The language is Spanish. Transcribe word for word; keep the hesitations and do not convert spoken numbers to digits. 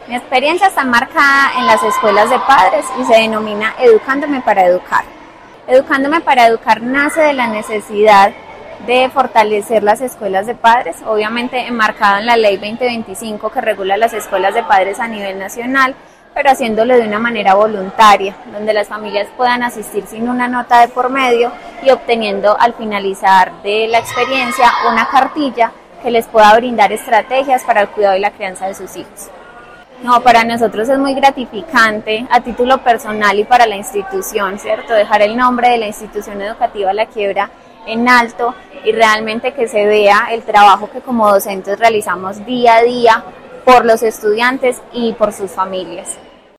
Mi experiencia está marcada en las escuelas de padres y se denomina Educándome para Educar. Educándome para Educar nace de la necesidad de fortalecer las escuelas de padres, obviamente enmarcado en la ley veinte veinticinco que regula las escuelas de padres a nivel nacional, pero haciéndolo de una manera voluntaria, donde las familias puedan asistir sin una nota de por medio y obteniendo al finalizar de la experiencia una cartilla que les pueda brindar estrategias para el cuidado y la crianza de sus hijos. No, para nosotros es muy gratificante a título personal y para la institución, ¿cierto? Dejar el nombre de la institución educativa La Quiebra en alto y realmente que se vea el trabajo que como docentes realizamos día a día por los estudiantes y por sus familias.